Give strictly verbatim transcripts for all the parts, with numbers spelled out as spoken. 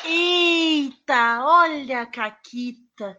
Eita, olha a Caquita.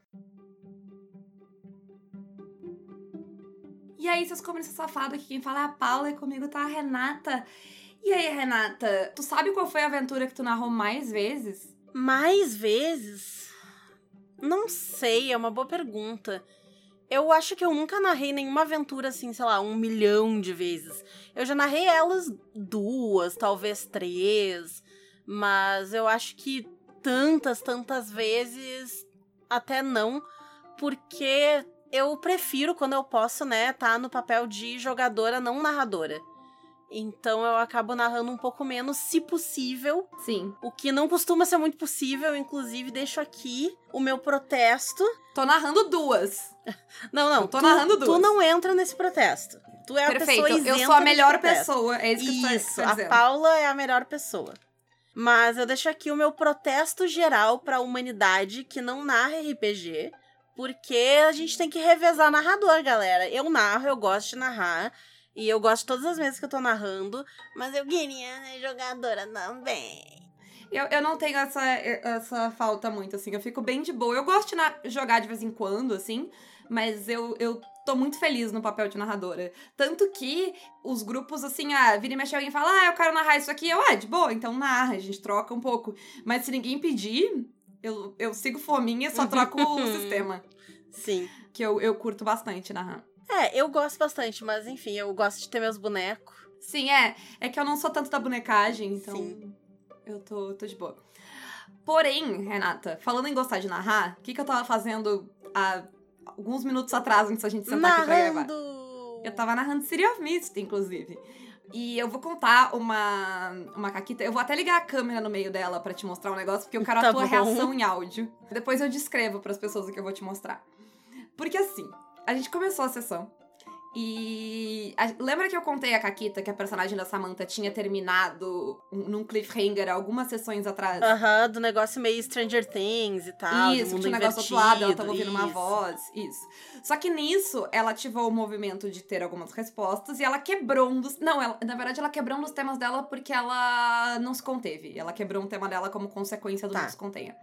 E aí, seus comunistas safados, aqui quem fala é a Paula e comigo tá a Renata. E aí, Renata, tu sabe qual foi a aventura que tu narrou mais vezes? Mais vezes? Não sei, é uma boa pergunta. Eu acho que eu nunca narrei nenhuma aventura assim, sei lá, um milhão de vezes. Eu já narrei elas duas, talvez três, mas eu acho que tantas, tantas vezes até não, porque eu prefiro, quando eu posso, né, tá no papel de jogadora, não narradora. Então eu acabo narrando um pouco menos, se possível. Sim. O que não costuma ser muito possível, inclusive deixo aqui o meu protesto. Tô narrando duas. Não, não, eu tô tu, narrando duas. Tu não entra nesse protesto. Tu é Perfeito, a pessoa isenta. eu sou a melhor protesto. pessoa, é isso que tu Isso, tá, tá dizendo. a Paula é a melhor pessoa. Mas eu deixo aqui o meu protesto geral pra humanidade que não narra R P G, porque a gente tem que revezar narrador, galera. Eu narro, eu gosto de narrar. E eu gosto de todas as vezes que eu tô narrando, mas eu queria ser jogadora também. Eu, eu não tenho essa, essa falta muito, assim. Eu fico bem de boa. Eu gosto de na- jogar de vez em quando, assim, mas eu, eu tô muito feliz no papel de narradora. Tanto que os grupos, assim, ah, vira e mexe alguém e fala, ah, eu quero narrar isso aqui. Eu, ah, de boa, então narra, a gente troca um pouco. Mas se ninguém pedir, eu, eu sigo fominha e só troco o sistema. Sim. Que eu, eu curto bastante narrar. É, eu gosto bastante, mas enfim, eu gosto de ter meus bonecos. Sim, é. É que eu não sou tanto da bonecagem, então Sim. eu tô, tô de boa. Porém, Renata, falando em gostar de narrar, o que, que eu tava fazendo há alguns minutos atrás, antes da gente sentar narrando. aqui pra gravar? Eu tava narrando City of Mist, inclusive. E eu vou contar uma, uma caquita. Eu vou até ligar a câmera no meio dela pra te mostrar um negócio, porque eu quero Tá a tua bom. reação em áudio. Depois eu descrevo pras pessoas o que eu vou te mostrar. Porque assim, a gente começou a sessão e... A, lembra que eu contei a Caquita que a personagem da Samantha tinha terminado num cliffhanger algumas sessões atrás? Aham, uhum, do negócio meio Stranger Things e tal. Isso, mundo tinha um negócio invertido, atuado, ela tava ouvindo isso. uma voz, isso. Só que nisso, ela ativou o movimento de ter algumas respostas e ela quebrou um dos... Não, ela, na verdade, ela quebrou um dos temas dela porque ela não se conteve. Ela quebrou um tema dela como consequência do Tá. não se contenha.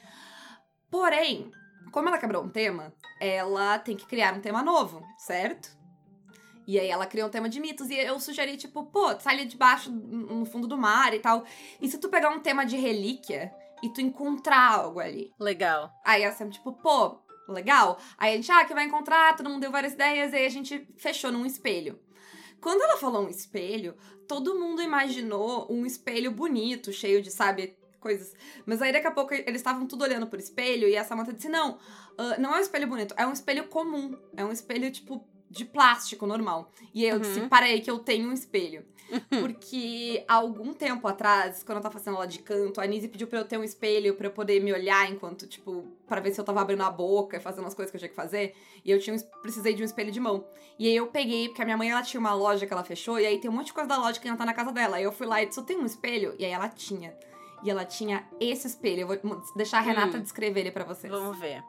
Porém, como ela quebrou um tema, ela tem que criar um tema novo, certo? E aí ela criou um tema de mitos, e eu sugeri, tipo, pô, sai ali debaixo, no fundo do mar e tal. E se tu pegar um tema de relíquia e tu encontrar algo ali? Legal. Aí a Sam, tipo, pô, legal. Aí a gente, ah, que vai encontrar, todo mundo deu várias ideias, e aí a gente fechou num espelho. Quando ela falou um espelho, todo mundo imaginou um espelho bonito, cheio de, sabe, coisas. Mas aí daqui a pouco eles estavam tudo olhando pro espelho, e a Samantha disse, não, uh, não é um espelho bonito, é um espelho comum. É um espelho, tipo, de plástico normal. E aí eu Uhum. disse, para aí que eu tenho um espelho. Porque há algum tempo atrás, quando eu tava fazendo aula de canto, a Nise pediu pra eu ter um espelho pra eu poder me olhar enquanto, tipo, pra ver se eu tava abrindo a boca e fazendo as coisas que eu tinha que fazer. E eu tinha um, precisei de um espelho de mão. E aí eu peguei, porque a minha mãe, ela tinha uma loja que ela fechou, e aí tem um monte de coisa da loja que ainda tá na casa dela. Aí eu fui lá e disse, eu tenho um espelho? E aí ela tinha. E ela tinha esse espelho. Eu vou deixar a Renata hum. descrever ele pra vocês. Vamos ver.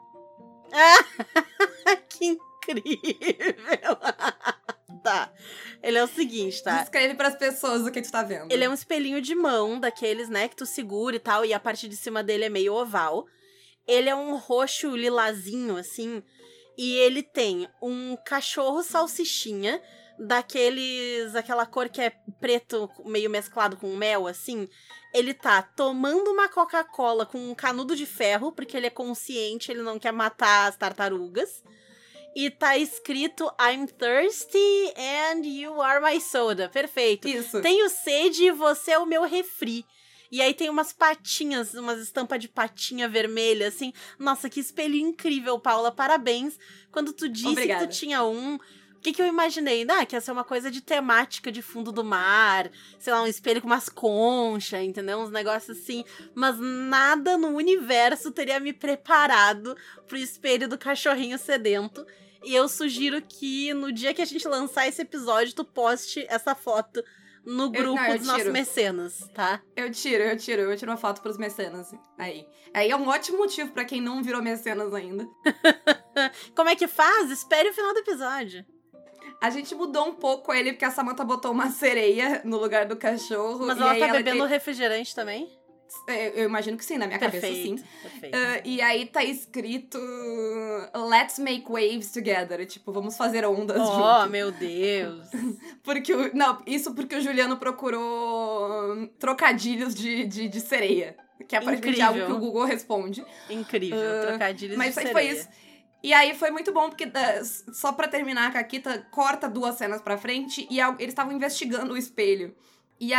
Ah, que incrível! Tá. Ele é o seguinte, tá? Descreve pras pessoas o que tu tá vendo. Ele é um espelhinho de mão, daqueles, né, que tu segura e tal, e a parte de cima dele é meio oval. Ele é um roxo lilazinho, assim, e ele tem um cachorro salsichinha, daqueles, aquela cor que é preto, meio mesclado com mel, assim. Ele tá tomando uma Coca-Cola com um canudo de ferro, porque ele é consciente, ele não quer matar as tartarugas. E tá escrito I'm thirsty and you are my soda. Perfeito. Isso. Tenho sede e você é o meu refri. E aí tem umas patinhas, umas estampas de patinha vermelha, assim. Nossa, que espelho incrível, Paula. Parabéns. Quando tu disse Obrigada. que tu tinha um... O que que eu imaginei? Ah, que ia ser uma coisa de temática de fundo do mar. Sei lá, um espelho com umas conchas, entendeu? Uns negócios assim. Mas nada no universo teria me preparado pro espelho do cachorrinho sedento. E eu sugiro que no dia que a gente lançar esse episódio, tu poste essa foto no grupo eu, não, eu dos nossos tiro. mecenas, tá? Eu tiro, eu tiro. Eu tiro uma foto pros mecenas. Aí. Aí é um ótimo motivo pra quem não virou mecenas ainda. Como é que faz? Espere o final do episódio. A gente mudou um pouco ele, porque a Samantha botou uma sereia no lugar do cachorro. Mas e ela aí tá ela bebendo tem... refrigerante também? Eu imagino que sim, na minha Perfeito, cabeça sim. Perfeito. Uh, e aí tá escrito Let's make waves together. Tipo, vamos fazer ondas oh, juntos. Oh, meu Deus. Porque o, não, isso porque o Juliano procurou trocadilhos de, de, de sereia. Que é aparentemente algo que o Google responde. Incrível, uh, trocadilhos mas de sereia. Mas foi isso. E aí foi muito bom, porque uh, só pra terminar, a Caquita corta duas cenas pra frente e eles estavam investigando o espelho. E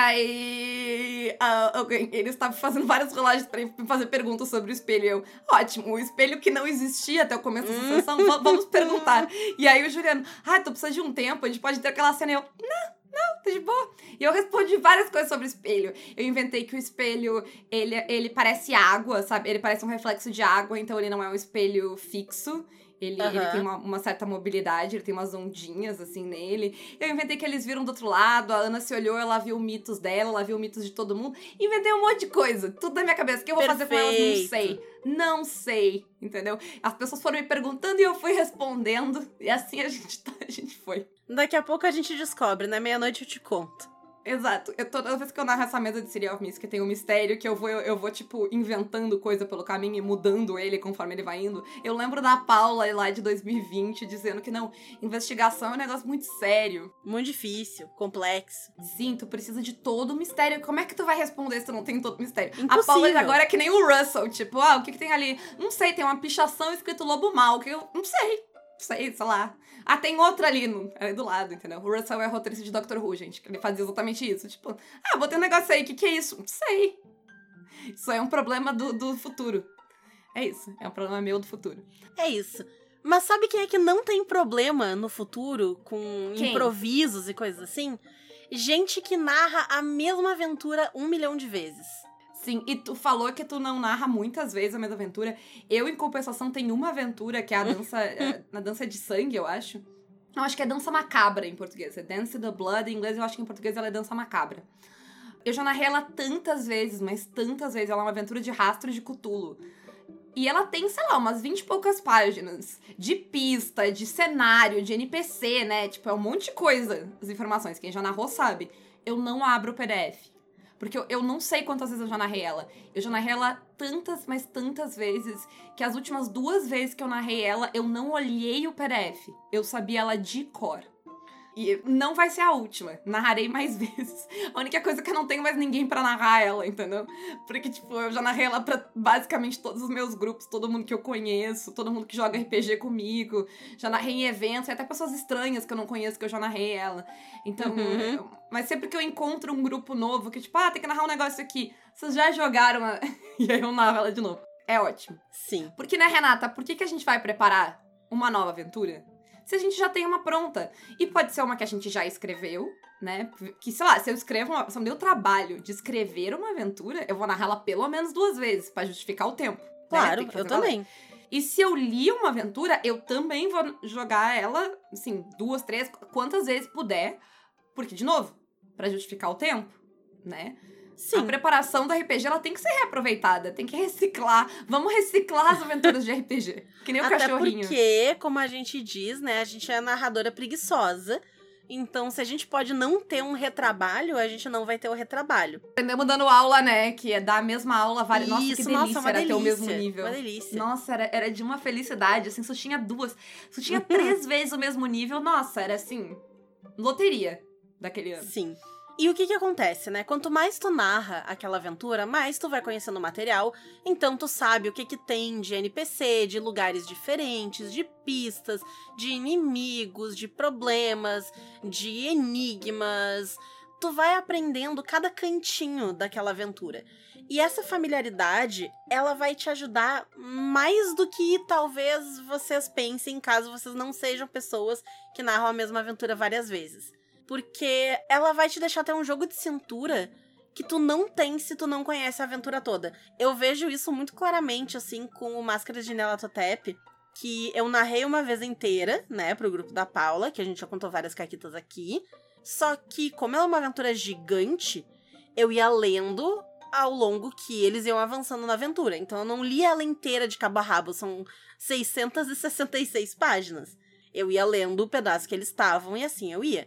aí, uh, eles estavam fazendo várias rolagens pra fazer perguntas sobre o espelho. E eu, ótimo, o espelho que não existia até o começo da sessão, vamos perguntar. E aí o Juliano, ah, tu precisa de um tempo, a gente pode ter aquela cena. E eu, não, não, tá de boa. E eu respondi várias coisas sobre o espelho. Eu inventei que o espelho, ele, ele parece água, sabe? Ele parece um reflexo de água, então ele não é um espelho fixo. Ele, uhum. ele tem uma, uma certa mobilidade, ele tem umas ondinhas, assim, nele. Eu inventei que eles viram do outro lado, a Ana se olhou, ela viu mitos dela, ela viu mitos de todo mundo. Inventei um monte de coisa, tudo na minha cabeça. O que eu vou Perfeito. fazer com elas, não sei. Não sei, entendeu? As pessoas foram me perguntando e eu fui respondendo. E assim a gente, tá, a gente foi. Daqui a pouco a gente descobre, né? Meia-noite eu te conto. Exato. Eu, toda vez que eu narro essa mesa de City of Mist, que tem um mistério, que eu vou, eu, eu vou, tipo, inventando coisa pelo caminho e mudando ele conforme ele vai indo. Eu lembro da Paula lá de dois mil e vinte dizendo que, não, investigação é um negócio muito sério. Muito difícil, complexo. Sim, tu precisa de todo o mistério. Como é que tu vai responder se tu não tem todo o mistério? Impossível. A Paula agora é que nem o Russell, tipo, ah, o que que tem ali? Não sei, tem uma pichação escrito lobo mal, que eu não sei. Sei, sei lá. Ah, tem outra ali, no, ali do lado, entendeu? O Russell é roteirista de Doctor Who, gente, que ele fazia exatamente isso. Tipo, ah, botei um negócio aí, o que que é isso? Não sei. Isso é um problema do, do futuro. É isso, é um problema meu do futuro. É isso. Mas sabe quem é que não tem problema no futuro com quem? Improvisos e coisas assim? Gente que narra a mesma aventura um milhão de vezes. Sim, e tu falou que tu não narra muitas vezes a mesma aventura. Eu, em compensação, tenho uma aventura, que é a dança, é, na dança de sangue, eu acho. Não, acho que é dança macabra em português. É Dance the Blood, em inglês eu acho que em português ela é dança macabra. Eu já narrei ela tantas vezes, mas tantas vezes. Ela é uma aventura de rastro de Cthulhu. E ela tem, sei lá, umas vinte e poucas páginas de pista, de cenário, de N P C, né? Tipo, é um monte de coisa, as informações. Quem já narrou sabe. Eu não abro o P D F. Porque eu, eu não sei quantas vezes eu já narrei ela. Eu já narrei ela tantas, mas tantas vezes, que as últimas duas vezes que eu narrei ela, eu não olhei o P D F. Eu sabia ela de cor. E não vai ser a última. Narrarei mais vezes. A única coisa é que eu não tenho mais ninguém pra narrar ela, entendeu? Porque, tipo, eu já narrei ela pra basicamente todos os meus grupos, todo mundo que eu conheço, todo mundo que joga R P G comigo. Já narrei em eventos, e até pessoas estranhas que eu não conheço, que eu já narrei ela. Então, uhum. eu, mas sempre que eu encontro um grupo novo, que tipo, ah, tem que narrar um negócio aqui. Vocês já jogaram a... E aí eu narro ela de novo. É ótimo. Sim. Porque, né, Renata, por que que a gente vai preparar uma nova aventura se a gente já tem uma pronta? E pode ser uma que a gente já escreveu, né? Que, sei lá, se eu escrevo uma... Se eu me dei o trabalho de escrever uma aventura, eu vou narrá-la pelo menos duas vezes, pra justificar o tempo. Claro, né? eu também. E se eu li uma aventura, eu também vou jogar ela, assim, duas, três, quantas vezes puder. Porque, de novo, pra justificar o tempo, né? Sim. A preparação do R P G, ela tem que ser reaproveitada, tem que reciclar. Vamos reciclar as aventuras de R P G. Que nem o Até cachorrinho. Porque, como a gente diz, né, a gente é narradora preguiçosa. Então, se a gente pode não ter um retrabalho, a gente não vai ter o retrabalho. Aprendemos dando aula, né? Que é dar a mesma aula várias... Nossa, Isso, que delícia nossa, uma era delícia, ter o mesmo nível. Uma delícia. Nossa, era, era de uma felicidade, assim, só tinha duas. Só tinha três vezes o mesmo nível. Nossa, era assim, loteria daquele ano. Sim. E o que que acontece, né? Quanto mais tu narra aquela aventura, mais tu vai conhecendo o material, então tu sabe o que que tem de N P C, de lugares diferentes, de pistas, de inimigos, de problemas, de enigmas. Tu vai aprendendo cada cantinho daquela aventura. E essa familiaridade, ela vai te ajudar mais do que talvez vocês pensem, caso vocês não sejam pessoas que narram a mesma aventura várias vezes. Porque ela vai te deixar ter um jogo de cintura que tu não tem se tu não conhece a aventura toda. Eu vejo isso muito claramente, assim, com o Máscaras de Nyarlathotep, que eu narrei uma vez inteira, né, pro grupo da Paula, que a gente já contou várias caquitas aqui. Só que, como ela é uma aventura gigante, eu ia lendo ao longo que eles iam avançando na aventura. Então eu não li ela inteira de cabo a rabo, são seiscentas e sessenta e seis páginas. Eu ia lendo o pedaço que eles estavam e assim eu ia.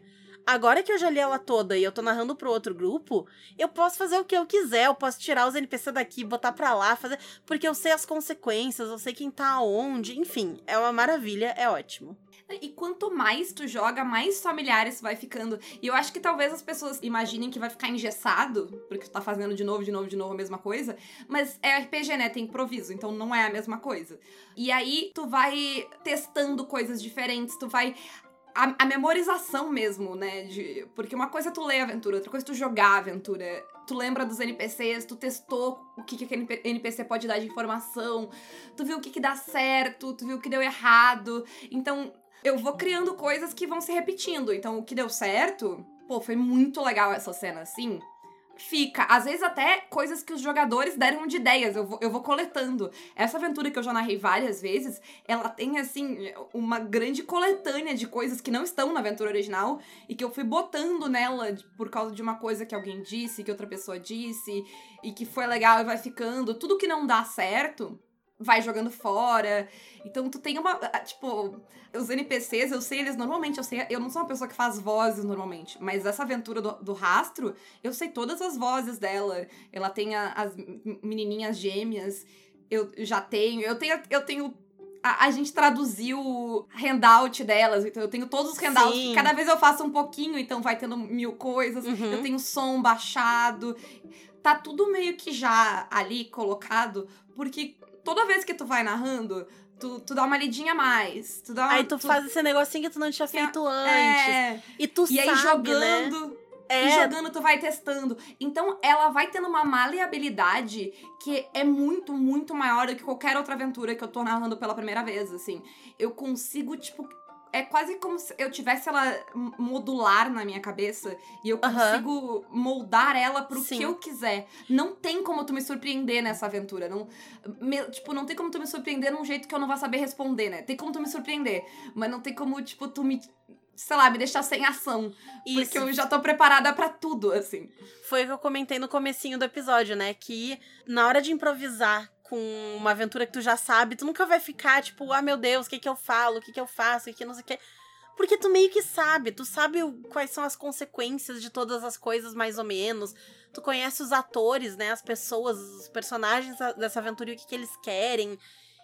Agora que eu já li ela toda e eu tô narrando pro outro grupo, eu posso fazer o que eu quiser, eu posso tirar os N P C daqui, botar pra lá, fazer... Porque eu sei as consequências, eu sei quem tá aonde, enfim, é uma maravilha, é ótimo. E quanto mais tu joga, mais familiar isso vai ficando. E eu acho que talvez as pessoas imaginem que vai ficar engessado, porque tu tá fazendo de novo, de novo, de novo a mesma coisa. Mas é R P G, né? Tem improviso, então não é a mesma coisa. E aí tu vai testando coisas diferentes, tu vai... A, a memorização mesmo, né? De, porque uma coisa é tu ler a aventura, outra coisa é tu jogar a aventura. Tu lembra dos N P Cs, tu testou o que, que aquele N P C pode dar de informação, tu viu o que, que dá certo, tu viu o que deu errado. Então... eu vou criando coisas que vão se repetindo. Então, o que deu certo... pô, foi muito legal essa cena, assim. Fica. Às vezes, até coisas que os jogadores deram de ideias. Eu vou, eu vou coletando. Essa aventura que eu já narrei várias vezes, ela tem, assim, uma grande coletânea de coisas que não estão na aventura original e que eu fui botando nela por causa de uma coisa que alguém disse, que outra pessoa disse, e que foi legal e vai ficando. Tudo que não dá certo... vai jogando fora. Então tu tem uma... tipo, os N P Cs, eu sei eles normalmente, eu sei... eu não sou uma pessoa que faz vozes normalmente, mas essa aventura do, do rastro, eu sei todas as vozes dela. Ela tem a, as menininhas gêmeas, eu já tenho... Eu tenho... Eu tenho a, a gente traduziu o handout delas, então eu tenho todos os handouts. Sim. Cada vez eu faço um pouquinho, então vai tendo mil coisas. Uhum. Eu tenho som baixado. Tá tudo meio que já ali colocado, porque... toda vez que tu vai narrando, tu, tu dá uma lidinha a mais. Tu dá uma, aí tu, tu faz esse negocinho que tu não tinha feito antes. É. E tu e sabe, aí jogando, né? É. E jogando tu vai testando. Então ela vai tendo uma maleabilidade que é muito, muito maior do que qualquer outra aventura que eu tô narrando pela primeira vez, assim. Eu consigo, tipo... é quase como se eu tivesse ela modular na minha cabeça e eu consigo uhum. moldar ela pro Sim. que eu quiser. Não tem como tu me surpreender nessa aventura. Não, me, tipo, não tem como tu me surpreender num jeito que eu não vá saber responder, né? Tem como tu me surpreender, mas não tem como, tipo, tu me... sei lá, me deixar sem ação. Isso. Porque eu já tô preparada pra tudo, assim. Foi o que eu comentei no comecinho do episódio, né? Que na hora de improvisar com uma aventura que tu já sabe, tu nunca vai ficar, tipo, ah, meu Deus, o que que eu falo, o que que eu faço, o que que não sei o que... Porque tu meio que sabe, tu sabe quais são as consequências de todas as coisas, mais ou menos. Tu conhece os atores, né, as pessoas, os personagens dessa aventura e o que que eles querem.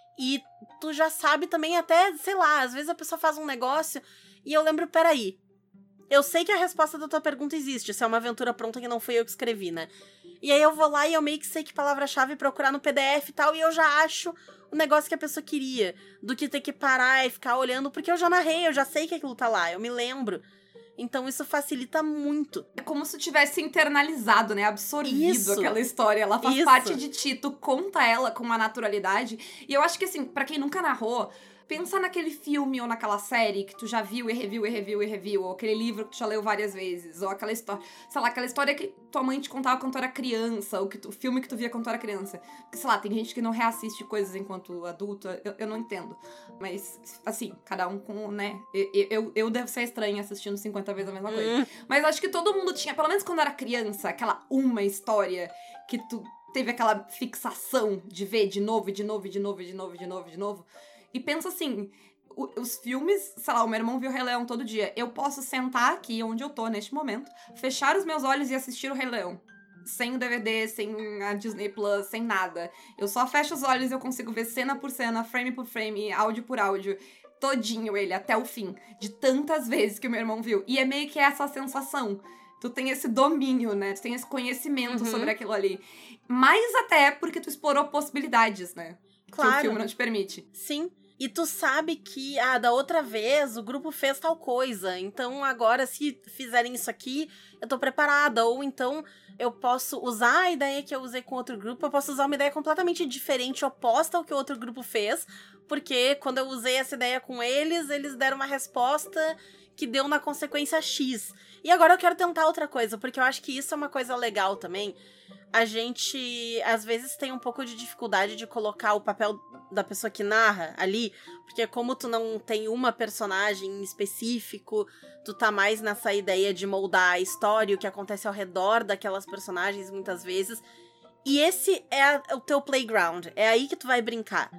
E tu já sabe também até, sei lá, às vezes a pessoa faz um negócio e eu lembro, peraí, eu sei que a resposta da tua pergunta existe, se é uma aventura pronta que não fui eu que escrevi, né? E aí eu vou lá e eu meio que sei que palavra-chave procurar no P D F e tal, e eu já acho o negócio que a pessoa queria, do que ter que parar e ficar olhando, porque eu já narrei, eu já sei que aquilo tá lá, eu me lembro. Então isso facilita muito. É como se tivesse internalizado, né? Absorvido isso. aquela história. Ela faz isso. parte de ti, tu conta ela com uma naturalidade. E eu acho que, assim, pra quem nunca narrou, pensa naquele filme ou naquela série que tu já viu e reviu e reviu e reviu, ou aquele livro que tu já leu várias vezes, ou aquela história, sei lá, aquela história que tua mãe te contava quando tu era criança, ou que tu, o filme que tu via quando tu era criança. Porque, sei lá, tem gente que não reassiste coisas enquanto adulta, eu, eu não entendo. Mas, assim, cada um com, né, eu, eu, eu devo ser estranha assistindo cinquenta vezes a mesma coisa. Hum. Mas acho que todo mundo tinha, pelo menos quando era criança, aquela uma história que tu teve aquela fixação de ver de novo, de novo, de novo, de novo, de novo, de novo. E pensa assim, os filmes, sei lá, o meu irmão viu o Rei Leão todo dia. Eu posso sentar aqui, onde eu tô neste momento, fechar os meus olhos e assistir o Rei Leão. Sem o D V D, sem a Disney Plus, sem nada. Eu só fecho os olhos e eu consigo ver cena por cena, frame por frame, áudio por áudio, todinho ele, até o fim. De tantas vezes que o meu irmão viu. E é meio que essa sensação. Tu tem esse domínio, né? Tu tem esse conhecimento uhum. sobre aquilo ali. Mais até porque tu explorou possibilidades, né? Claro. Que o filme não te permite. Sim. E tu sabe que, ah, da outra vez o grupo fez tal coisa, então agora se fizerem isso aqui, eu tô preparada. Ou então eu posso usar a ideia que eu usei com outro grupo, eu posso usar uma ideia completamente diferente, oposta ao que o outro grupo fez, porque quando eu usei essa ideia com eles, eles deram uma resposta que deu na consequência X. E agora eu quero tentar outra coisa, porque eu acho que isso é uma coisa legal também. A gente, às vezes, tem um pouco de dificuldade de colocar o papel da pessoa que narra ali, porque como tu não tem uma personagem em específico, tu tá mais nessa ideia de moldar a história, o que acontece ao redor daquelas personagens, muitas vezes. E esse é a, o teu playground, é aí que tu vai brincar.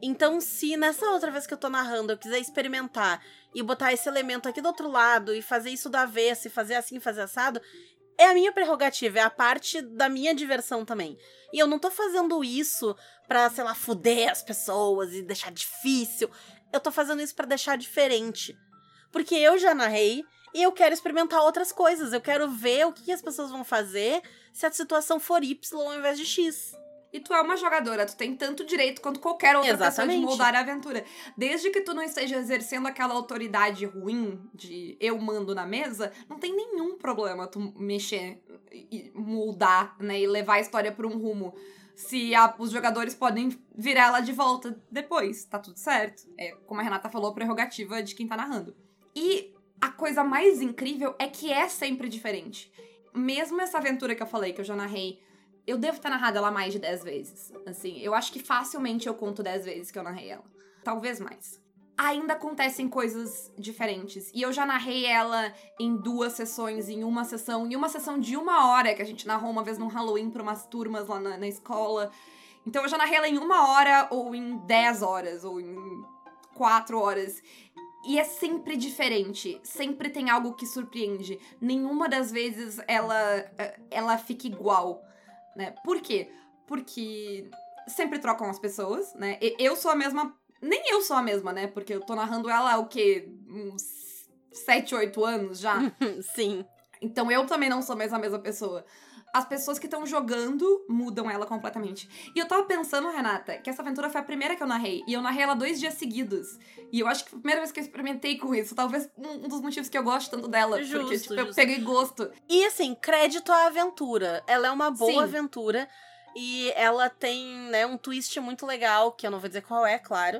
Então, se nessa outra vez que eu tô narrando eu quiser experimentar e botar esse elemento aqui do outro lado e fazer isso do avesso e fazer assim, fazer assado, é a minha prerrogativa, é a parte da minha diversão também. E eu não tô fazendo isso pra, sei lá, fuder as pessoas e deixar difícil. Eu tô fazendo isso pra deixar diferente. Porque eu já narrei e eu quero experimentar outras coisas. Eu quero ver o que as pessoas vão fazer se a situação for Y ao invés de X. E tu é uma jogadora, tu tem tanto direito quanto qualquer outra Exatamente. pessoa de moldar a aventura. Desde que tu não esteja exercendo aquela autoridade ruim de eu mando na mesa, não tem nenhum problema tu mexer e moldar, né, e levar a história por um rumo. Se a, os jogadores podem virar ela de volta depois, tá tudo certo. É, como a Renata falou, prerrogativa de quem tá narrando. E a coisa mais incrível é que é sempre diferente. Mesmo essa aventura que eu falei, que eu já narrei, eu devo ter narrado ela mais de dez vezes. Assim, eu acho que facilmente eu conto dez vezes que eu narrei ela. Talvez mais. Ainda acontecem coisas diferentes. E eu já narrei ela em duas sessões, em uma sessão, em uma sessão de uma hora, que a gente narrou uma vez num Halloween pra umas turmas lá na, na escola. Então eu já narrei ela em uma hora, ou em dez horas, ou em quatro horas. E é sempre diferente. Sempre tem algo que surpreende. Nenhuma das vezes ela, ela fica igual. Né? Por quê? Porque sempre trocam as pessoas, né? Eu sou a mesma... Nem eu sou a mesma, né? Porque eu tô narrando ela há o quê? Uns sete, oito anos já? Sim. Então eu também não sou mais a mesma pessoa. As pessoas que estão jogando mudam ela completamente. E eu tava pensando, Renata, que essa aventura foi a primeira que eu narrei. E eu narrei ela dois dias seguidos. E eu acho que foi a primeira vez que eu experimentei com isso. Talvez um dos motivos que eu gosto tanto dela. Justo, porque, tipo, justo. eu peguei gosto. E, assim, crédito à aventura. Ela é uma boa Sim. aventura. E ela tem, né, um twist muito legal, que eu não vou dizer qual é, claro,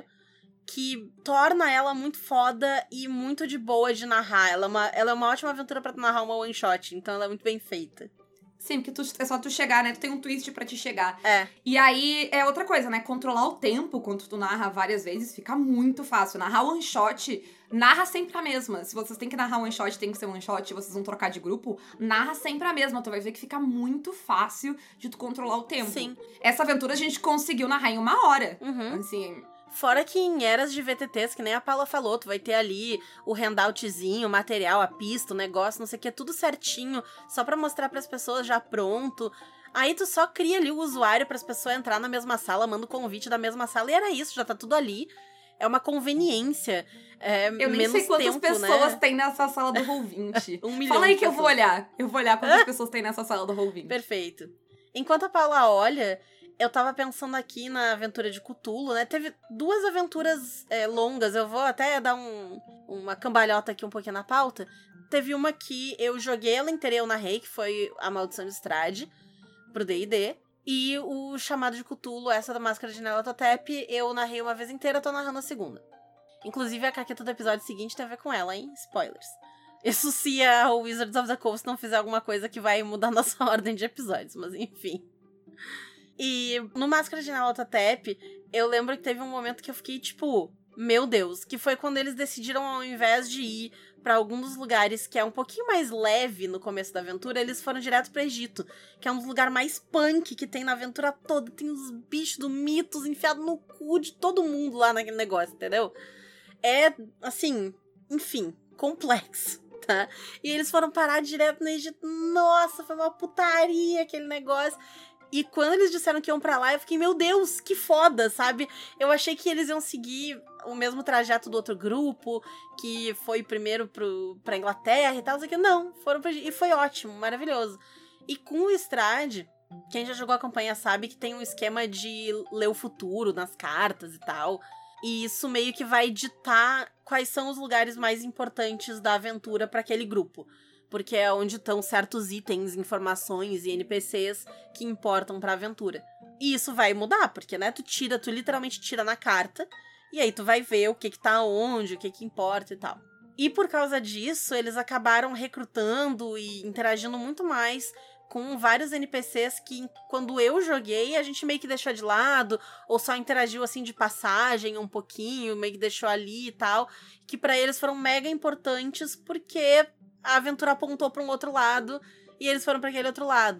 que torna ela muito foda e muito de boa de narrar. Ela é uma, ela é uma ótima aventura pra narrar uma one shot, então ela é muito bem feita. Sim, porque tu, é só tu chegar, né? Tu tem um twist pra te chegar. É. E aí, é outra coisa, né? Controlar o tempo quando tu narra várias vezes fica muito fácil. Narrar one shot, narra sempre a mesma. Se vocês têm que narrar one shot, tem que ser one shot, vocês vão trocar de grupo, narra sempre a mesma. Tu vai ver que fica muito fácil de tu controlar o tempo. Sim. Essa aventura a gente conseguiu narrar em uma hora. Uhum. Assim... Fora que em eras de V T Ts, que nem a Paula falou, tu vai ter ali o handoutzinho, o material, a pista, o negócio, não sei o que, tudo certinho, só pra mostrar pras pessoas já pronto. Aí tu só cria ali o usuário pras pessoas entrar na mesma sala, manda o convite da mesma sala e era isso, já tá tudo ali. É uma conveniência. É, eu nem menos sei quantas tempo, pessoas né? tem nessa sala do Roll vinte. um milhão Fala aí de que eu vou pessoas. olhar. Eu vou olhar quantas pessoas tem nessa sala do Roll vinte. Perfeito. Enquanto a Paula olha, eu tava pensando aqui na aventura de Cthulhu, né? Teve duas aventuras é, longas, eu vou até dar um, uma cambalhota aqui um pouquinho na pauta. Teve uma que eu joguei ela inteira, eu narrei, que foi A Maldição de Strahd, pro D e D. E o Chamado de Cthulhu, essa da Máscara de Nyarlathotep, eu narrei uma vez inteira, tô narrando a segunda. Inclusive, a caqueta do episódio seguinte tem a ver com ela, hein? Spoilers. Isso se a Wizards of the Coast não fizer alguma coisa que vai mudar nossa ordem de episódios, mas enfim. E no Máscara de Nyarlathotep, eu lembro que teve um momento que eu fiquei tipo, meu Deus, que foi quando eles decidiram, ao invés de ir pra algum dos lugares que é um pouquinho mais leve no começo da aventura, eles foram direto pro Egito, que é um dos lugares mais punk que tem na aventura toda, tem os bichos do mitos enfiados no cu de todo mundo lá naquele negócio, entendeu? É, assim, enfim, complexo. Tá? E eles foram parar direto no Egito. Nossa, foi uma putaria aquele negócio. E quando eles disseram que iam pra lá, eu fiquei, meu Deus, que foda, sabe? Eu achei que eles iam seguir o mesmo trajeto do outro grupo, que foi primeiro pro, pra Inglaterra e tal. Que não, foram pro Egito. E foi ótimo, maravilhoso. E com o Strahd, quem já jogou a campanha sabe que tem um esquema de ler o futuro nas cartas e tal. E isso meio que vai ditar quais são os lugares mais importantes da aventura para aquele grupo. Porque é onde estão certos itens, informações e N P Cs que importam pra aventura. E isso vai mudar, porque, né, tu tira, tu literalmente tira na carta, e aí tu vai ver o que que tá onde, o que que importa e tal. E por causa disso, eles acabaram recrutando e interagindo muito mais com vários N P Cs que, quando eu joguei, a gente meio que deixou de lado, ou só interagiu, assim, de passagem um pouquinho, meio que deixou ali e tal, que pra eles foram mega importantes, porque a aventura apontou pra um outro lado, e eles foram pra aquele outro lado.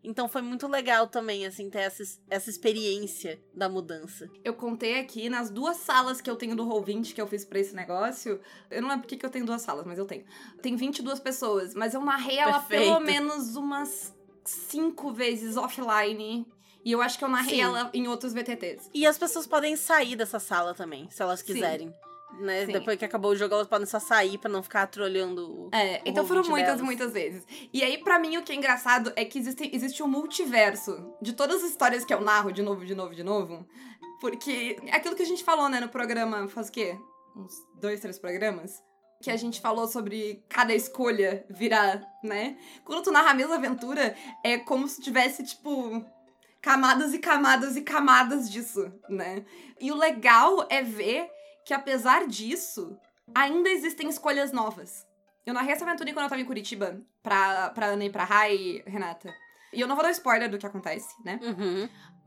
Então foi muito legal também, assim, ter essa, essa experiência da mudança. Eu contei aqui nas duas salas que eu tenho do Roll vinte que eu fiz pra esse negócio. Eu não lembro por que eu tenho duas salas, mas eu tenho. Tem vinte e duas pessoas, mas eu narrei ela Perfeito. pelo menos umas cinco vezes offline. E eu acho que eu narrei Sim. ela em outros V T Ts. E as pessoas podem sair dessa sala também, se elas quiserem. Né? Sim. Depois que acabou o jogo, elas podem só sair pra não ficar trolhando o É, o então foram ouvinte muitas, delas. muitas vezes. E aí, pra mim, o que é engraçado é que existe, existe um multiverso de todas as histórias que eu narro de novo, de novo, de novo. Porque é aquilo que a gente falou, né, no programa, faz o quê? Uns dois, três programas? Que a gente falou sobre cada escolha virar, né? Quando tu narra a mesma aventura, é como se tivesse, tipo, camadas e camadas e camadas disso, né? E o legal é ver que, apesar disso, ainda existem escolhas novas. Eu narrei essa aventura quando eu tava em Curitiba, pra, pra Ana e pra Rai, Renata. E eu não vou dar spoiler do que acontece, né? Uhum.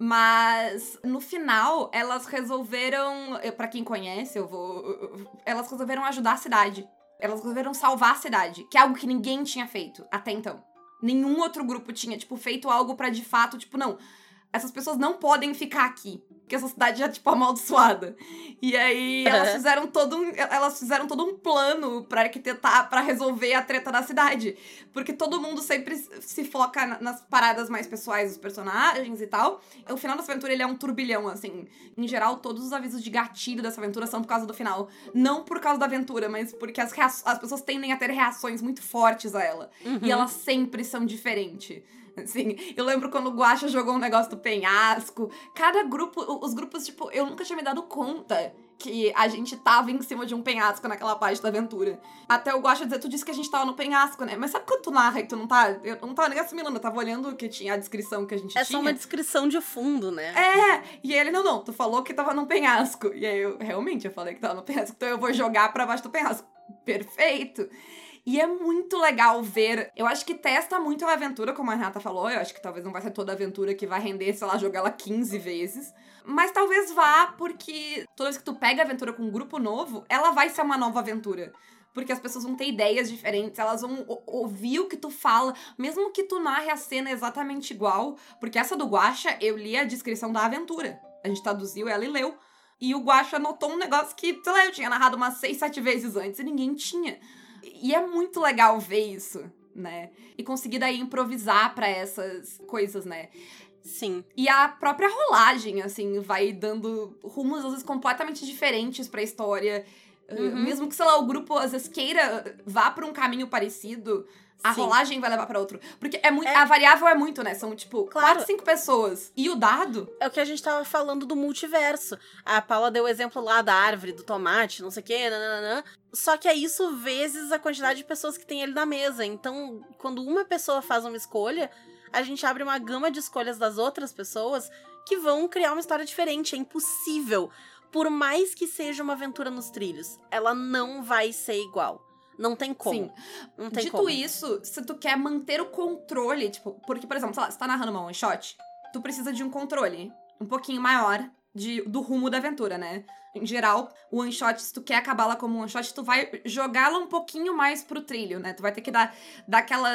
Mas, no final, elas resolveram... eu- Pra quem conhece, eu vou... Elas resolveram ajudar a cidade. Elas resolveram salvar a cidade, que é algo que ninguém tinha feito até então. Nenhum outro grupo tinha, tipo, feito algo pra, de fato, tipo, não... Essas pessoas não podem ficar aqui, porque essa cidade já é, tipo, amaldiçoada. E aí, elas Uhum. fizeram todo um, elas fizeram todo um plano pra arquitetar, pra resolver a treta da cidade. Porque todo mundo sempre se foca na- nas paradas mais pessoais dos personagens e tal. O final dessa aventura, ele é um turbilhão, assim. Em geral, todos os avisos de gatilho dessa aventura são por causa do final. Não por causa da aventura, mas porque as, rea- as pessoas tendem a ter reações muito fortes a ela. Uhum. E elas sempre são diferentes. Assim, eu lembro quando o Guaxa jogou um negócio do penhasco. Cada grupo, os grupos, tipo, eu nunca tinha me dado conta que a gente tava em cima de um penhasco naquela parte da aventura. Até o Guaxa dizer, tu disse que a gente tava no penhasco, né? Mas sabe quando tu narra e tu não tá? Eu não tava nem assimilando, eu tava olhando que tinha a descrição que a gente É tinha. só uma descrição de fundo, né? É, e ele, não, não, tu falou que tava num penhasco. E aí, eu, realmente, eu falei que tava no penhasco, então eu vou jogar pra baixo do penhasco. Perfeito! E é muito legal ver. Eu acho que testa muito a aventura, como a Renata falou. Eu acho que talvez não vai ser toda a aventura que vai render, sei lá, jogar ela quinze vezes. Mas talvez vá, porque toda vez que tu pega a aventura com um grupo novo, ela vai ser uma nova aventura. Porque as pessoas vão ter ideias diferentes, elas vão o- ouvir o que tu fala, mesmo que tu narre a cena exatamente igual. Porque essa do Guaxa, eu li a descrição da aventura. A gente traduziu ela e leu. E o Guaxa anotou um negócio que, sei lá, eu tinha narrado umas seis, sete vezes antes e ninguém tinha. E é muito legal ver isso, né? E conseguir daí improvisar pra essas coisas, né? Sim. E a própria rolagem, assim, vai dando rumos, às vezes, completamente diferentes pra história. Uhum. Mesmo que, sei lá, o grupo, às vezes, queira vá pra um caminho parecido, a Sim. rolagem vai levar pra outro. Porque é muito, É. a variável é muito, né? São, tipo, Claro. quatro, cinco pessoas. E o dado... É o que a gente tava falando do multiverso. A Paula deu o exemplo lá da árvore, do tomate, não sei o quê, nananã. Só que é isso vezes a quantidade de pessoas que tem ali na mesa. Então, quando uma pessoa faz uma escolha, a gente abre uma gama de escolhas das outras pessoas que vão criar uma história diferente. É impossível. Por mais que seja uma aventura nos trilhos, ela não vai ser igual. Não tem como. Sim. Não tem Dito como. isso, se tu quer manter o controle, tipo, porque, por exemplo, sei lá, você tá narrando uma one shot, tu precisa de um controle um pouquinho maior de, do rumo da aventura, né? Em geral, o one shot, se tu quer acabá-la como one shot, tu vai jogá-la um pouquinho mais pro trilho, né? Tu vai ter que dar, dar aquela,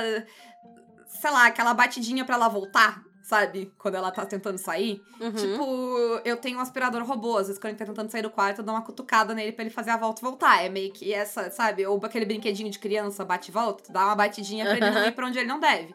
sei lá, aquela batidinha pra ela voltar, sabe? Quando ela tá tentando sair. Uhum. Tipo, eu tenho um aspirador robô, às vezes quando ele tá tentando sair do quarto, eu dou uma cutucada nele pra ele fazer a volta e voltar. É meio que essa, sabe? Ou aquele brinquedinho de criança, bate e volta, tu dá uma batidinha pra ele não ir pra onde ele não deve.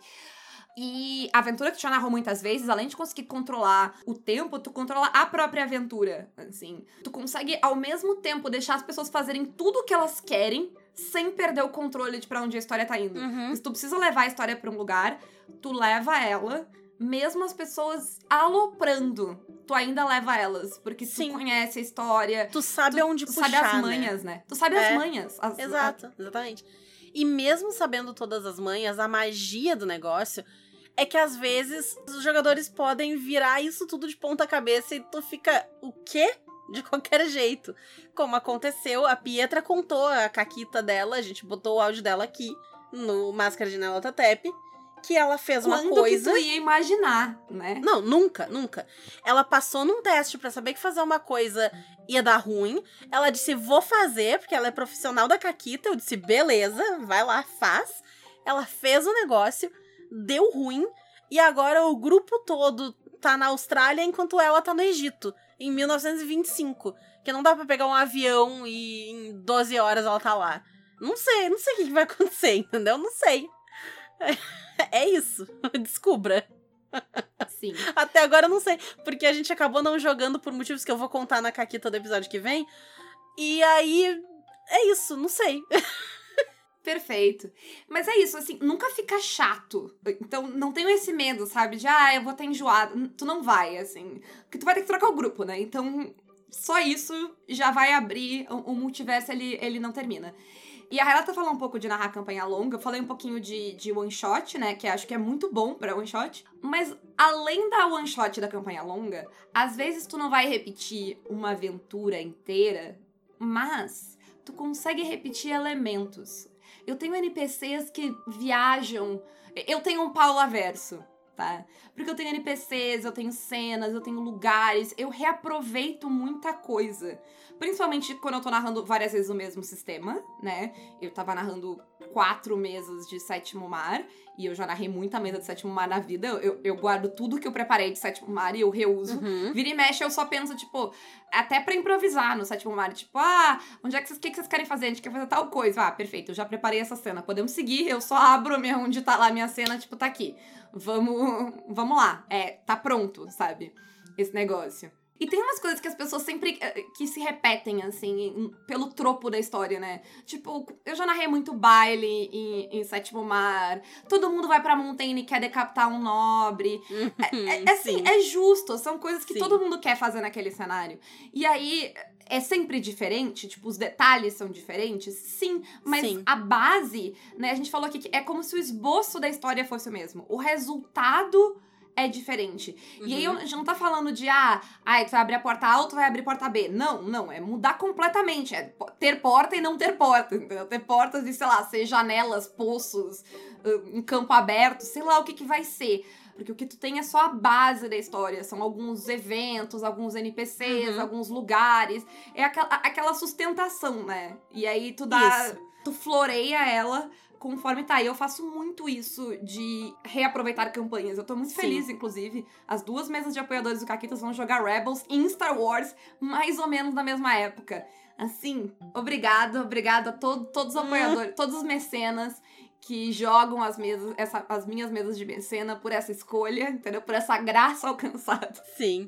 E a aventura que tu já narrou muitas vezes, além de conseguir controlar o tempo, tu controla a própria aventura, assim. Tu consegue, ao mesmo tempo, deixar as pessoas fazerem tudo o que elas querem, sem perder o controle de pra onde a história tá indo. Uhum. Se tu precisa levar a história pra um lugar, tu leva ela, mesmo as pessoas aloprando, tu ainda leva elas, porque tu Sim. conhece a história, Tu sabe tu, onde tu puxar, sabe as né? manhas, né? Tu sabe É. as manhas. As, Exato, exatamente. E mesmo sabendo todas as manhas, a magia do negócio é que às vezes os jogadores podem virar isso tudo de ponta cabeça e tu fica, o quê? De qualquer jeito. Como aconteceu, a Pietra contou a caquita dela, a gente botou o áudio dela aqui no Máscara de Nyarlathotep, que ela fez uma Quando coisa... que tu ia imaginar, né? Não, nunca, nunca. Ela passou num teste pra saber que fazer uma coisa ia dar ruim. Ela disse, vou fazer, porque ela é profissional da caquita. Eu disse, beleza, vai lá, faz. Ela fez o negócio, deu ruim. E agora o grupo todo tá na Austrália, enquanto ela tá no Egito, em mil novecentos e vinte e cinco. Que não dá pra pegar um avião e em doze horas ela tá lá. Não sei, não sei o que vai acontecer, entendeu? Não sei. É isso. Descubra. Sim. Até agora eu não sei, porque a gente acabou não jogando por motivos que eu vou contar na caquita do episódio que vem. E aí, é isso, não sei. Perfeito. Mas é isso, assim, nunca fica chato. Então, não tenho esse medo, sabe? De, ah, eu vou ter enjoado. Tu não vai, assim. Porque tu vai ter que trocar o grupo, né? Então, só isso já vai abrir. O, o multiverso, ele, ele não termina. E a Renata falou um pouco de narrar campanha longa. Eu falei um pouquinho de, de one shot, né? Que acho que é muito bom pra one shot. Mas, além da one shot da campanha longa, às vezes tu não vai repetir uma aventura inteira, mas tu consegue repetir elementos. Eu tenho N P Cs que viajam. Eu tenho um Paula Verso, tá? Porque eu tenho N P Cs, eu tenho cenas, eu tenho lugares. Eu reaproveito muita coisa. Principalmente quando eu tô narrando várias vezes o mesmo sistema, né? Eu tava narrando quatro mesas de Sétimo Mar. E eu já narrei muita mesa de Sétimo Mar na vida. Eu, eu guardo tudo que eu preparei de Sétimo Mar e eu reuso. Uhum. Vira e mexe, eu só penso, tipo... Até pra improvisar no Sétimo Mar. Tipo, ah, onde é que vocês, que que vocês querem fazer? A gente quer fazer tal coisa. Ah, perfeito, eu já preparei essa cena. Podemos seguir, eu só abro minha, onde tá lá a minha cena, tipo, tá aqui. Vamos, vamos lá. É, tá pronto, sabe? Esse negócio. E tem umas coisas que as pessoas sempre que se repetem, assim, pelo tropo da história, né? Tipo, eu já narrei muito baile em, em Sétimo Mar. Todo mundo vai pra Montaigne e quer decapitar um nobre. é, é, assim, é justo. São coisas que Sim. todo mundo quer fazer naquele cenário. E aí, é sempre diferente? Tipo, os detalhes são diferentes? Sim, mas Sim. a base, né? A gente falou aqui que é como se o esboço da história fosse o mesmo. O resultado... é diferente. Uhum. E aí a gente não tá falando de, ah, ah, tu vai abrir a porta A ou tu vai abrir a porta B. Não, não, é mudar completamente. É ter porta e não ter porta, entendeu? Ter portas e, sei lá, ser janelas, poços, um campo aberto, sei lá o que que vai ser. Porque o que tu tem é só a base da história. São alguns eventos, alguns N P Cs, uhum. alguns lugares. É aquela, aquela sustentação, né? E aí tu dá... Isso. Tu floreia ela... conforme tá. E eu faço muito isso de reaproveitar campanhas. Eu tô muito Sim. feliz, inclusive. As duas mesas de apoiadores do Caquitas vão jogar Rebels em Star Wars, mais ou menos na mesma época. Assim, obrigada, obrigada a to- todos os apoiadores, todos os mecenas que jogam as mesas, essa, as minhas mesas de mecena por essa escolha, entendeu? Por essa graça alcançada. Sim.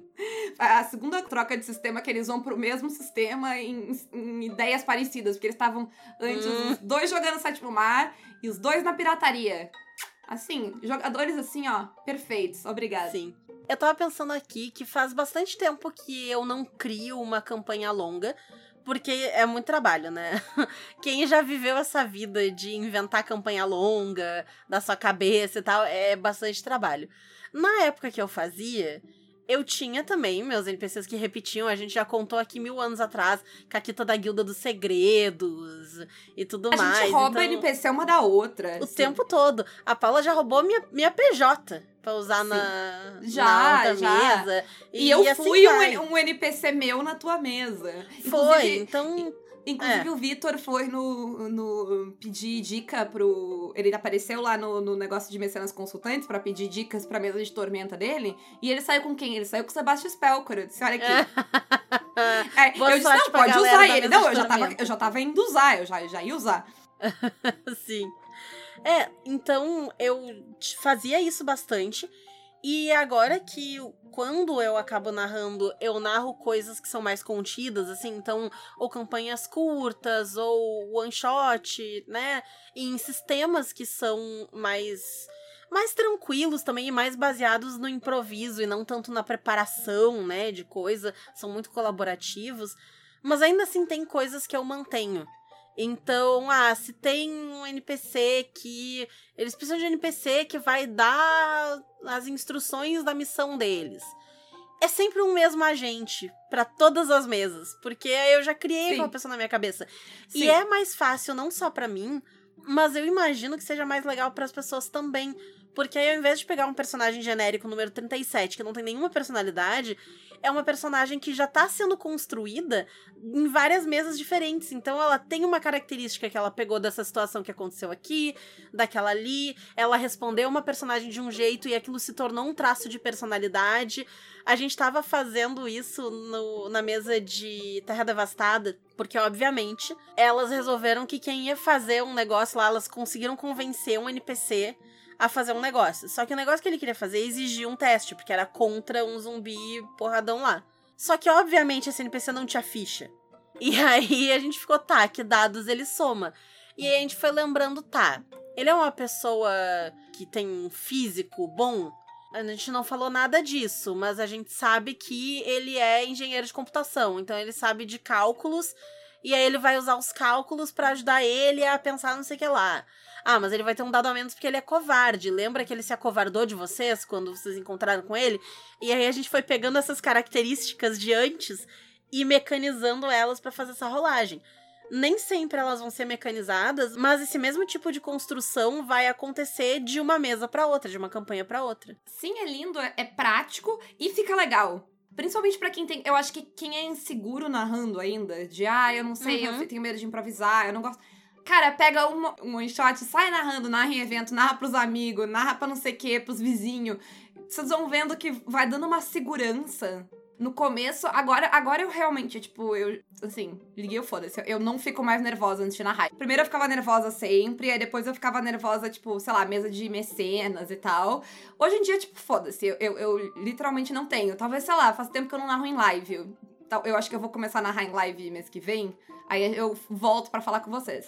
A segunda troca de sistema que eles vão pro mesmo sistema em, em ideias parecidas, porque eles estavam antes hum. os dois jogando Sétimo Mar e os dois na pirataria. Assim, jogadores assim, ó, perfeitos. Obrigada. Sim. Eu tava pensando aqui que faz bastante tempo que eu não crio uma campanha longa, porque é muito trabalho, né? Quem já viveu essa vida de inventar campanha longa da sua cabeça e tal, é bastante trabalho. Na época que eu fazia, eu tinha também meus N P Cs que repetiam. A gente já contou aqui mil anos atrás, Caquita da Guilda dos Segredos e tudo a mais. A gente rouba então, N P C uma da outra. O assim. tempo todo. A Paula já roubou minha, minha P J pra usar na, já, na outra já. mesa. E, e eu assim fui um, um N P C meu na tua mesa. Foi, então... Inclusive, é. o Vitor foi no, no pedir dica pro... Ele apareceu lá no, no negócio de mecenas consultantes pra pedir dicas pra mesa de tormenta dele. E ele saiu com quem? Ele saiu com o Sebastião Spelker. Eu disse, olha aqui. é, eu disse, não, pode usar. E ele, não, eu já, tava, eu já tava indo usar. Eu já, já ia usar. Sim. É, então eu fazia isso bastante. E agora que, quando eu acabo narrando, eu narro coisas que são mais contidas, assim, então, ou campanhas curtas, ou one shot, né, e em sistemas que são mais, mais tranquilos também, e mais baseados no improviso, e não tanto na preparação, né, de coisa, são muito colaborativos, mas ainda assim tem coisas que eu mantenho. Então, ah, se tem um N P C que... Eles precisam de um N P C que vai dar as instruções da missão deles. É sempre um mesmo agente pra todas as mesas, porque eu já criei Sim. aquela pessoa na minha cabeça. Sim. E é mais fácil, não só pra mim, mas eu imagino que seja mais legal pras pessoas também, Porque aí, ao invés de pegar um personagem genérico número trinta e sete, que não tem nenhuma personalidade, é uma personagem que já tá sendo construída em várias mesas diferentes. Então, ela tem uma característica que ela pegou dessa situação que aconteceu aqui, daquela ali. Ela respondeu uma personagem de um jeito e aquilo se tornou um traço de personalidade. A gente tava fazendo isso no, na mesa de Terra Devastada, porque, obviamente, elas resolveram que quem ia fazer um negócio lá, elas conseguiram convencer um N P C a fazer um negócio. Só que o negócio que ele queria fazer exigia um teste, porque era contra um zumbi porradão lá. Só que, obviamente, esse N P C não tinha ficha. E aí a gente ficou, tá, que dados ele soma? E aí a gente foi lembrando, tá, ele é uma pessoa que tem um físico bom? A gente não falou nada disso, mas a gente sabe que ele é engenheiro de computação, então ele sabe de cálculos, e aí ele vai usar os cálculos pra ajudar ele a pensar não sei o que lá. Ah, mas ele vai ter um dado a menos porque ele é covarde. Lembra que ele se acovardou de vocês quando vocês encontraram com ele? E aí a gente foi pegando essas características de antes e mecanizando elas pra fazer essa rolagem. Nem sempre elas vão ser mecanizadas, mas esse mesmo tipo de construção vai acontecer de uma mesa pra outra, de uma campanha pra outra. Sim, é lindo, é prático e fica legal. Principalmente pra quem tem... Eu acho que quem é inseguro narrando ainda, de, ah, eu não sei, uhum. eu tenho medo de improvisar, eu não gosto... Cara, pega uma, um one shot, sai narrando, narra em evento, narra pros amigos, narra pra não sei o que, pros vizinhos. Vocês vão vendo que vai dando uma segurança. No começo, agora, agora eu realmente, tipo, eu, assim, liguei o foda-se. Eu não fico mais nervosa antes de narrar. Primeiro eu ficava nervosa sempre, aí depois eu ficava nervosa, tipo, sei lá, mesa de mecenas e tal. Hoje em dia, tipo, foda-se, eu, eu, eu literalmente não tenho. Talvez, sei lá, faz tempo que eu não narro em live. Eu, eu acho que eu vou começar a narrar em live mês que vem, aí eu volto pra falar com vocês.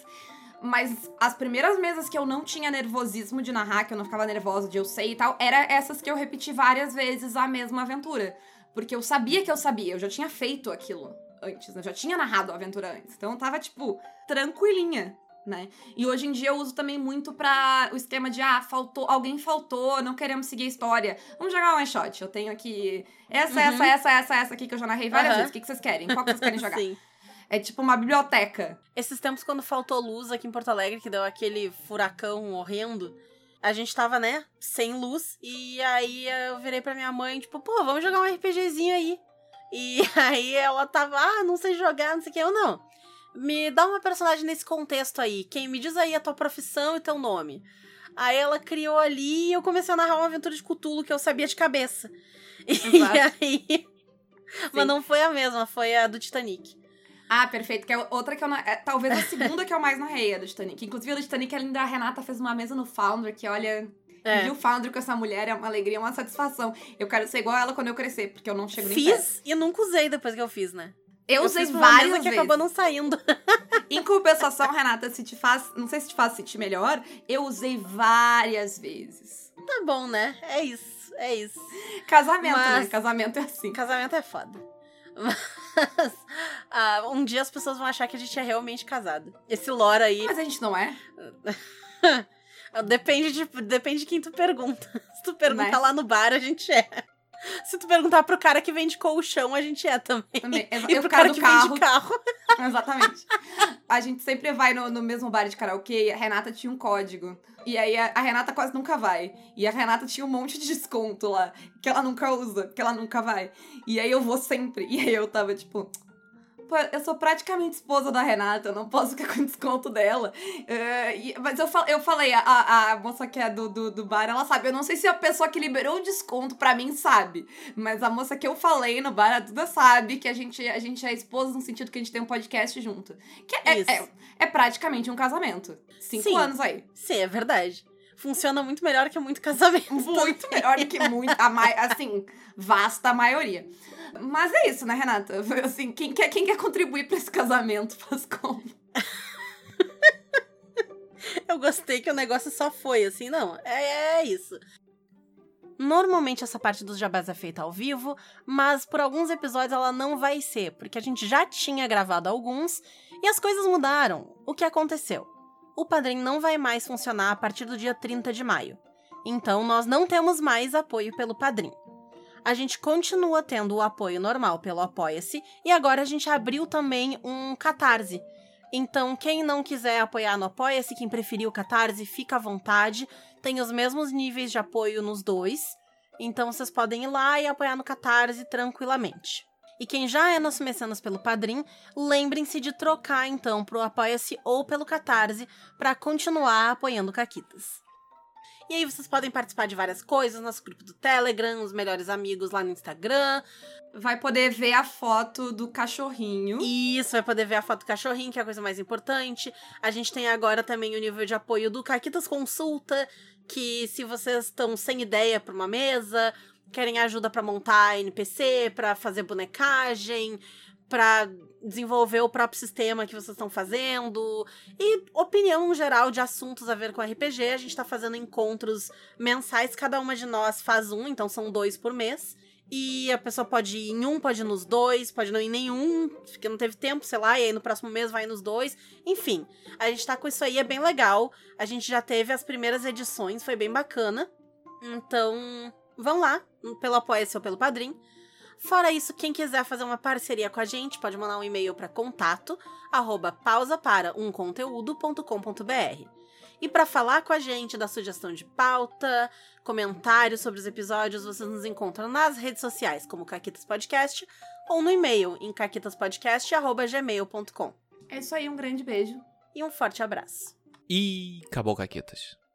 Mas as primeiras mesas que eu não tinha nervosismo de narrar, que eu não ficava nervosa de eu sei e tal, era essas que eu repeti várias vezes a mesma aventura. Porque eu sabia que eu sabia, eu já tinha feito aquilo antes, né? Eu já tinha narrado a aventura antes. Então eu tava, tipo, tranquilinha, né? E hoje em dia eu uso também muito pra o esquema de, ah, faltou, alguém faltou, não queremos seguir a história. Vamos jogar um one shot. Eu tenho aqui essa, uhum. essa, essa, essa, essa aqui que eu já narrei várias uhum. vezes. O que, que vocês querem? Qual que vocês querem jogar? Sim. É tipo uma biblioteca. Esses tempos, quando faltou luz aqui em Porto Alegre, que deu aquele furacão horrendo, a gente tava, né, sem luz, e aí eu virei pra minha mãe, tipo, pô, vamos jogar um RPGzinho aí. E aí ela tava, ah, não sei jogar, não sei o que, eu não. Me dá uma personagem nesse contexto aí, quem me diz aí a tua profissão e teu nome. Aí ela criou ali e eu comecei a narrar uma aventura de Cthulhu que eu sabia de cabeça. Exato. E aí... Sim. Mas não foi a mesma, foi a do Titanic. Ah, perfeito, que é outra que eu... É, talvez a segunda que eu mais narrei, a do Titanic. Inclusive, a do Titanic, a linda Renata fez uma mesa no Foundry, que olha... É. Viu o Foundry com essa mulher, é uma alegria, é uma satisfação. Eu quero ser igual a ela quando eu crescer, porque eu não chego nem Fiz perto. e nunca usei depois que eu fiz, né? Eu, eu usei fiz várias mesa vezes. que acabou não saindo. Em compensação, Renata, se te faz... Não sei se te faz sentir melhor, eu usei várias vezes. Tá bom, né? É isso, é isso. Casamento, Mas... né? Casamento é assim. Casamento é foda. Mas ah, um dia as pessoas vão achar que a gente é realmente casado. Esse lore aí... Mas a gente não é? depende, de, depende de quem tu pergunta. Se tu perguntar né? lá no bar, a gente é. Se tu perguntar pro cara que vende colchão, a gente é também. também. E eu pro cara, cara que carro. vende carro. Exatamente. A gente sempre vai no, no mesmo bar de karaokê. A Renata tinha um código. E aí a, a Renata quase nunca vai. E a Renata tinha um monte de desconto lá. Que ela nunca usa, que ela nunca vai. E aí eu vou sempre. E aí eu tava tipo... Pô, eu sou praticamente esposa da Renata, eu não posso ficar com desconto dela. Uh, e, mas eu, fal, eu falei, a, a moça que é do, do, do bar, ela sabe. Eu não sei se a pessoa que liberou o desconto pra mim sabe. Mas a moça que eu falei no bar, a Duda sabe que a gente, a gente é esposa no sentido que a gente tem um podcast junto. Que é, é, é praticamente um casamento. Cinco Sim. anos aí. Sim, é verdade. Funciona muito melhor que muito casamento. Muito melhor do que muito, a ma- assim, vasta maioria. Mas é isso, né, Renata? Assim, quem quer, quem quer contribuir pra esse casamento faz como? Eu gostei que o negócio só foi, assim, não, é, é isso. Normalmente essa parte dos jabás é feita ao vivo, mas por alguns episódios ela não vai ser, porque a gente já tinha gravado alguns e as coisas mudaram. O que aconteceu? O Padrim não vai mais funcionar a partir do dia trinta de maio. Então, nós não temos mais apoio pelo Padrim. A gente continua tendo o apoio normal pelo Apoia-se, e agora a gente abriu também um Catarse, Então, quem não quiser apoiar no Apoia-se, quem preferir o Catarse, fica à vontade. Tem os mesmos níveis de apoio nos dois. Então, vocês podem ir lá e apoiar no Catarse tranquilamente. E quem já é nosso mecenas pelo Padrim, lembrem-se de trocar, então, pro Apoia-se ou pelo Catarse para continuar apoiando Caquitas. E aí vocês podem participar de várias coisas, nosso grupo do Telegram, os melhores amigos lá no Instagram. Vai poder ver a foto do cachorrinho. Isso, vai poder ver a foto do cachorrinho, que é a coisa mais importante. A gente tem agora também o nível de apoio do Caquitas Consulta, que se vocês estão sem ideia para uma mesa, querem ajuda para montar N P C, para fazer bonecagem, para desenvolver o próprio sistema que vocês estão fazendo, e opinião geral de assuntos a ver com R P G. A gente tá fazendo encontros mensais, cada uma de nós faz um, então são dois por mês, e a pessoa pode ir em um, pode ir nos dois, pode não ir em nenhum, porque não teve tempo, sei lá, e aí no próximo mês vai nos dois, enfim. A gente tá com isso aí, é bem legal, a gente já teve as primeiras edições, foi bem bacana, então vão lá, pelo Apoia-se ou pelo Padrim. Fora isso, quem quiser fazer uma parceria com a gente, pode mandar um e-mail para contato, arroba pausaparauconteúdo.com.br. E para falar com a gente da sugestão de pauta, comentários sobre os episódios, vocês nos encontram nas redes sociais, como Caquitas Podcast, ou no e-mail, em caquitaspodcast arroba gmail ponto com. É isso aí, um grande beijo. E um forte abraço. E acabou, Caquitas.